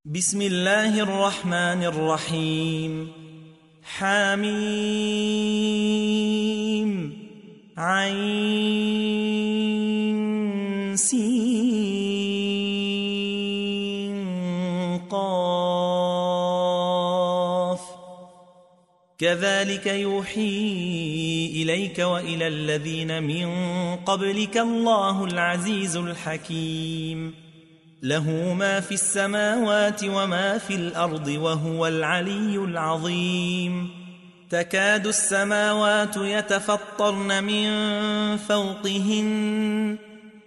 بسم الله الرحمن الرحيم. حميم عين سين قاف كذلك يوحي إليك وإلى الذين من قبلك الله العزيز الحكيم. له ما في السماوات وما في الأرض وهو العلي العظيم. تكاد السماوات يتفطرن من فوقهن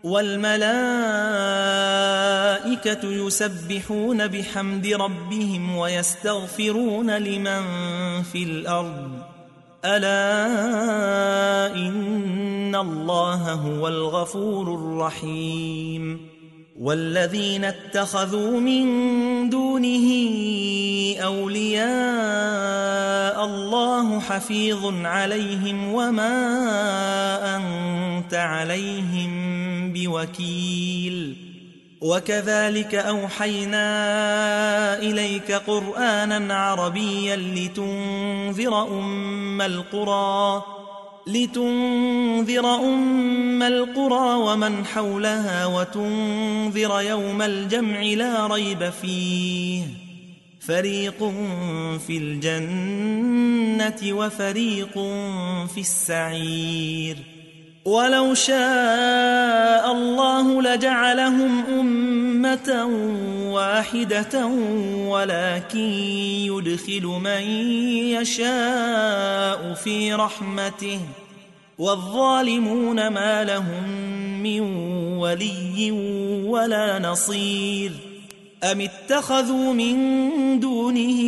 والملائكة يسبحون بحمد ربهم ويستغفرون لمن في الأرض ألا إن الله هو الغفور الرحيم. والذين اتخذوا من دونه أولياء الله حفيظ عليهم وما أنت عليهم بوكيل. وكذلك أوحينا إليك قرآنا عربيا لتنذر أم القرى ومن حولها وتنذر يوم الجمع لا ريب فيه فريق في الجنة وفريق في السعير. ولو شاء الله لجعلهم أمة واحدة ولكن يدخل من يشاء في رحمته والظالمون ما لهم من ولي ولا نصير. أم اتخذوا من دونه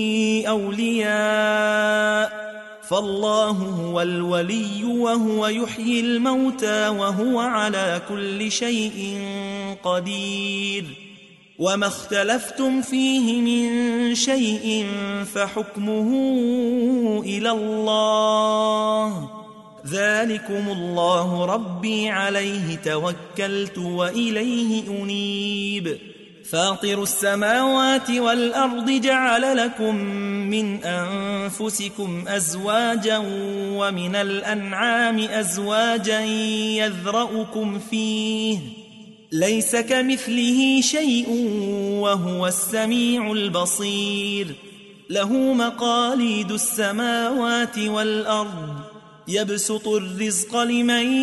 أولياء فالله هو الولي وهو يحيي الموتى وهو على كل شيء قدير. وما اختلفتم فيه من شيء فحكمه إلى الله ذلكم الله ربي عليه توكلت وإليه أنيب. فاطر السماوات والأرض جعل لكم من أنفسكم أزواجا ومن الأنعام أزواجا يذرأكم فيه ليس كمثله شيء وهو السميع البصير. له مقاليد السماوات والأرض يبسط الرزق لمن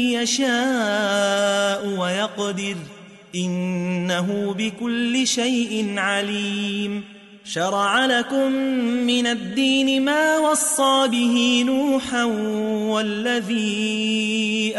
يشاء ويقدر إنه بكل شيء عليم. شرع لكم من الدين ما وصى به نوحا والذي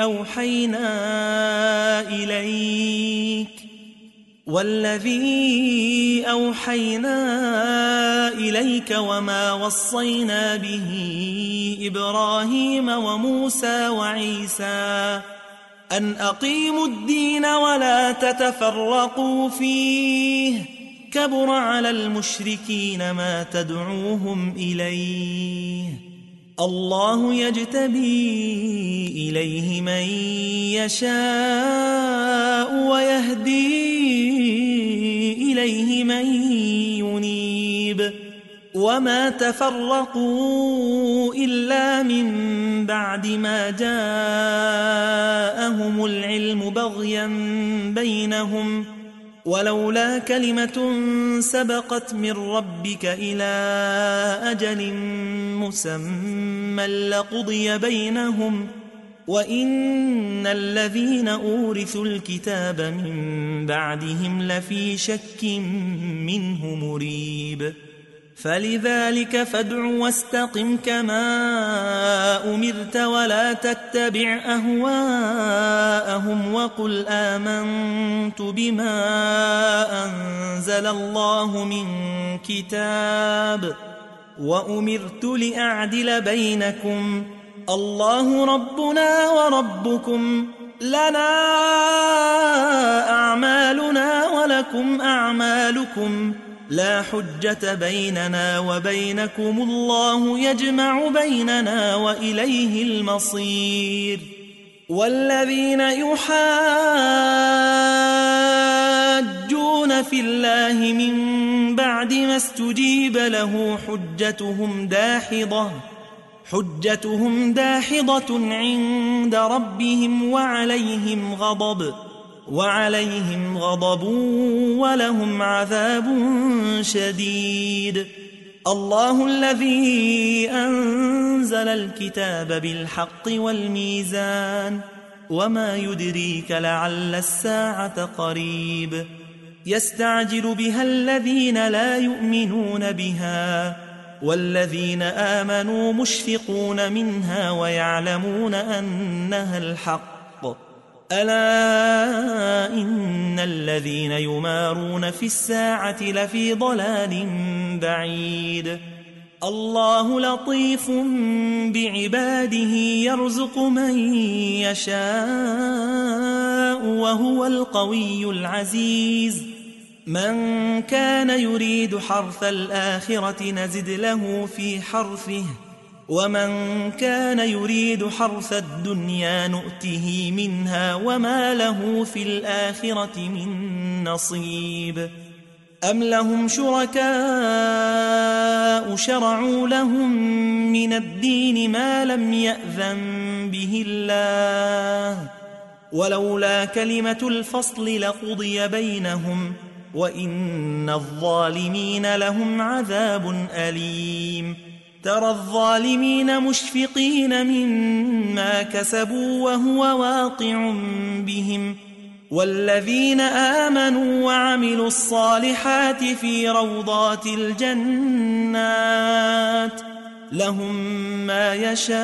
أوحينا إليك وما وصينا به إبراهيم وموسى وعيسى أن أقيموا الدين ولا تتفرقوا فيه كبر على المشركين ما تدعوهم إليه. الله يجتبي إليه من يشاء ويهدي إليه من ينيب. وما تفرقوا إلا من بعد ما جاءهم العلم بغيا بينهم ولولا كلمة سبقت من ربك إلى أجل مسمى لقضي بينهم وإن الذين أورثوا الكتاب من بعدهم لفي شك منه مريب. فلذلك فادع واستقم كما أمرت ولا تتبع أهواءهم وقل آمنت بما أنزل الله من كتاب وأمرت لأعدل بينكم الله ربنا وربكم لنا أعمالنا ولكم أعمالكم لا حجة بيننا وبينكم الله يجمع بيننا وإليه المصير. والذين يحاجون يشاقون في الله من بعد ما استجيب له حجتهم داحضة عند ربهم وعليهم غضب ولهم عذاب شديد. الله الذي أنزل الكتاب بالحق والميزان وما يدريك لعل الساعة قريب. يستعجل بها الذين لا يؤمنون بها والذين آمنوا مشفقون منها ويعلمون أنها الحق. ألا إن الذين يمارون في الساعة لفي ضلال بعيد. الله لطيف بعباده يرزق من يشاء وهو القوي العزيز. من كان يريد حرث الآخرة نزد له في حرثه ومن كان يريد حرث الدنيا نؤته منها وما له في الآخرة من نصيب. أم لهم شركاء شرعوا لهم من الدين ما لم يأذن به الله ولولا كلمة الفصل لقضي بينهم وإن الظالمين لهم عذاب أليم. ترى الظالمين مشفقين مما كسبوا وهو واقع بهم والذين آمنوا وعملوا الصالحات في روضات الجنات لهم ما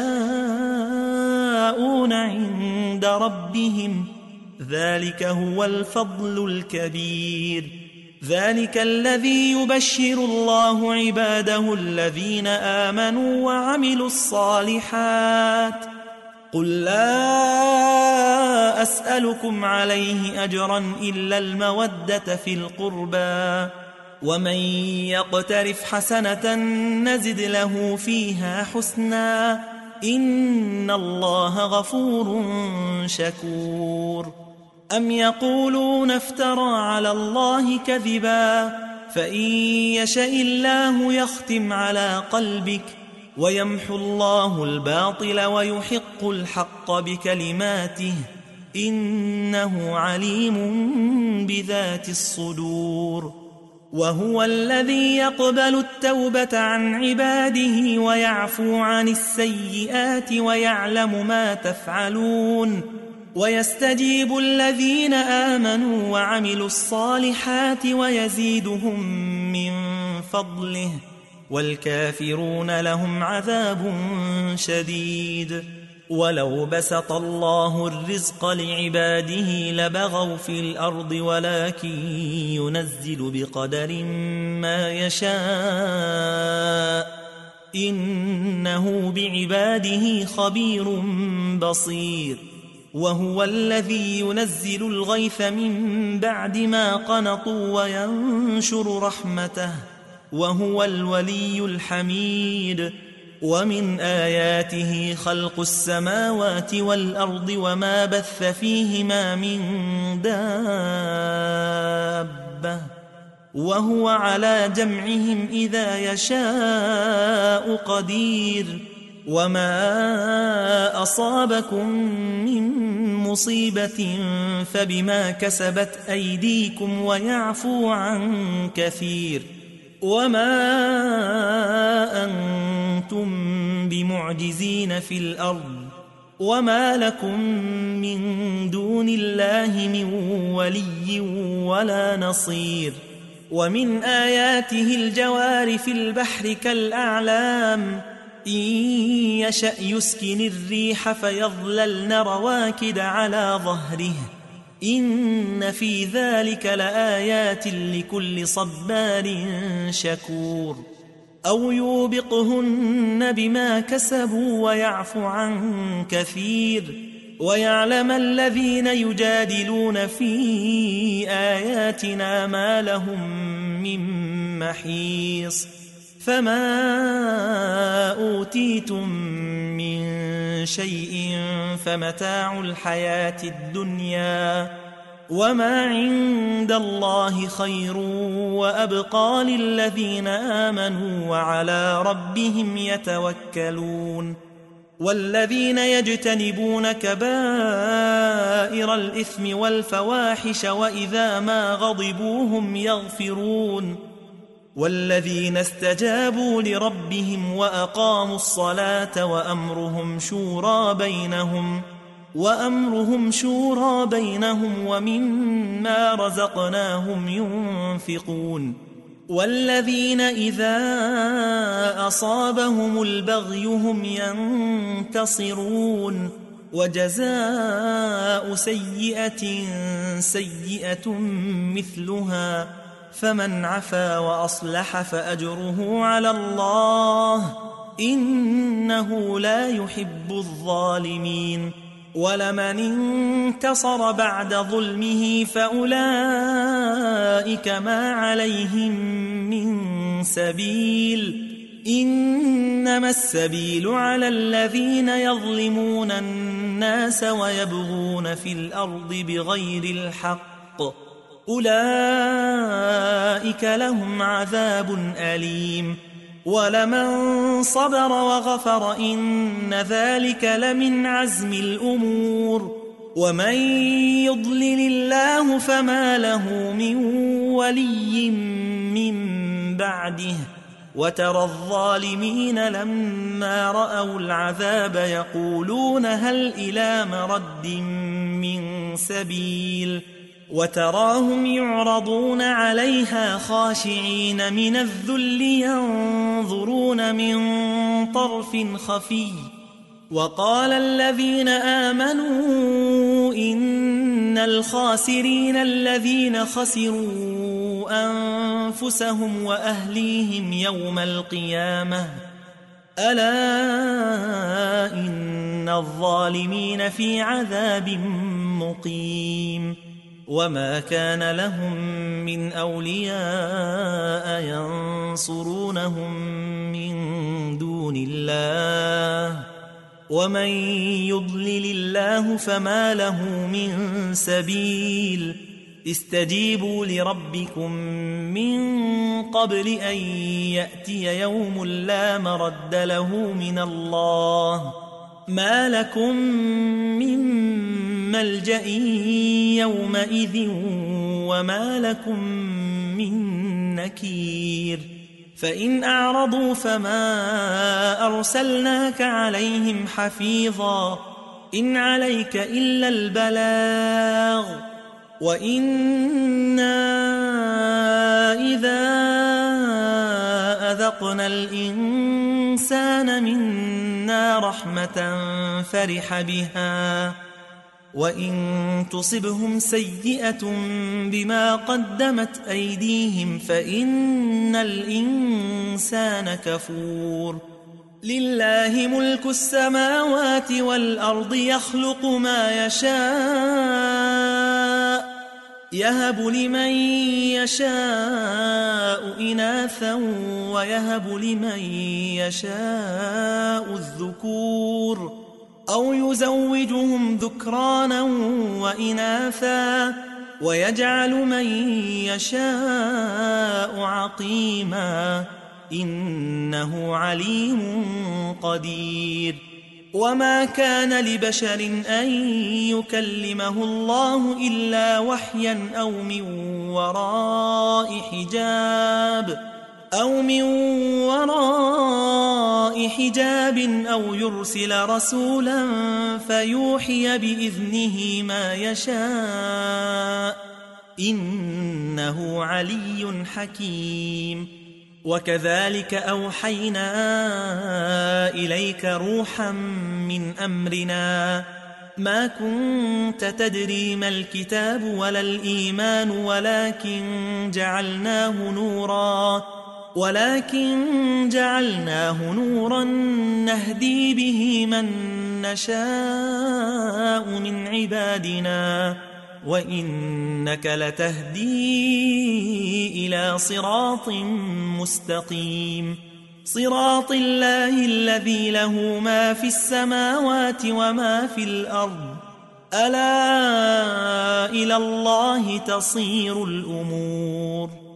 يشاءون عند ربهم ذلك هو الفضل الكبير. ذلك الذي يبشر الله عباده الذين آمنوا وعملوا الصالحات. قل لا أسألكم عليه أجرا إلا المودة في القربى ومن يقترف حسنة نزد له فيها حسنا إن الله غفور شكور. أم يقولون افترى على الله كذبا فإن يشاء الله يختم على قلبك ويمحو الله الباطل ويحق الحق بكلماته إنه عليم بذات الصدور. وهو الذي يقبل التوبة عن عباده ويعفو عن السيئات ويعلم ما تفعلون ويستجيب الذين آمنوا وعملوا الصالحات ويزيدهم من فضله والكافرون لهم عذاب شديد. ولو بسط الله الرزق لعباده لبغوا في الأرض ولكن ينزل بقدر ما يشاء إنه بعباده خبير بصير. وهو الذي ينزل الغيث من بعد ما قنطوا وينشر رحمته وهو الولي الحميد. ومن آياته خلق السماوات والأرض وما بث فيهما من دابة وهو على جمعهم إذا يشاء قدير. وما أصابكم من مصيبة فبما كسبت أيديكم ويعفو عن كثير. وما أنتم بمعجزين في الأرض وما لكم من دون الله من ولي ولا نصير. ومن آياته الجوار في البحر كالأعلام إن يشأ يسكن الريح فيظللن رواكد على ظهره إن في ذلك لآيات لكل صبار شكور. أو يوبقهن بما كسبوا ويعفو عن كثير ويعلم الذين يجادلون في آياتنا ما لهم من محيص. فما أوتيتم من شيء فمتاع الحياة الدنيا وما عند الله خير وأبقى للذين آمنوا وعلى ربهم يتوكلون والذين يجتنبون كبائر الإثم والفواحش وإذا ما غضبوا هم يغفرون والذين استجابوا لربهم وأقاموا الصلاة وأمرهم شورى بينهم ومما رزقناهم ينفقون والذين إذا أصابهم البغي هم ينتصرون وجزاء سيئة سيئة مثلها فمن عفا وأصلح فأجره على الله إنه لا يحب الظالمين ولمن انتصر بعد ظلمه فأولئك ما عليهم من سبيل إنما السبيل على الذين يظلمون الناس ويبغون في الأرض بغير الحق أولئك لهم عذاب أليم ولمن صبر وغفر إن ذلك لمن عزم الأمور ومن يضلل الله فما له من ولي من بعده وترى الظالمين لما رأوا العذاب يقولون هل إلى مرد من سبيل وتراهم يعرضون عليها خاشعين من الذل ينظرون من طرف خفي وقال الذين آمنوا إن الخاسرين الذين خسروا أنفسهم وأهليهم يوم القيامة ألا إن الظالمين في عذاب مقيم وما كان لهم من أولياء ينصرونهم من دون الله ومن يضلل الله فما له من سبيل استجيبوا لربكم من قبل أن يأتي يوم لا مرد له من الله ما لكم من ملجأ يومئذ وما لكم من نكير فإن أعرضوا فما أرسلناك عليهم حفيظا إن عليك إلا البلاغ وإنا إذا أذقنا الإنسان منا رحمة فرح بها وإن تصبهم سيئة بما قدمت أيديهم فإن الإنسان كفور لله ملك السماوات والأرض يخلق ما يشاء يهب لمن يشاء إناثا ويهب لمن يشاء الذكور أو يزوجهم ذكرانا وإناثا ويجعل من يشاء عقيما إنه عليم قدير وما كان لبشر أن يكلمه الله إلا وحيا أو من وراء حجاب أو يرسل رسولا فيوحي بإذنه ما يشاء إنه علي حكيم وكذلك أوحينا إليك روحا من أمرنا ما كنت تدري ما الكتاب ولا الإيمان ولكن جعلناه نورا نهدي به من نشاء من عبادنا وإنك لتهدي إلى صراط مستقيم صراط الله الذي له ما في السماوات وما في الأرض ألا إلى الله تصير الأمور.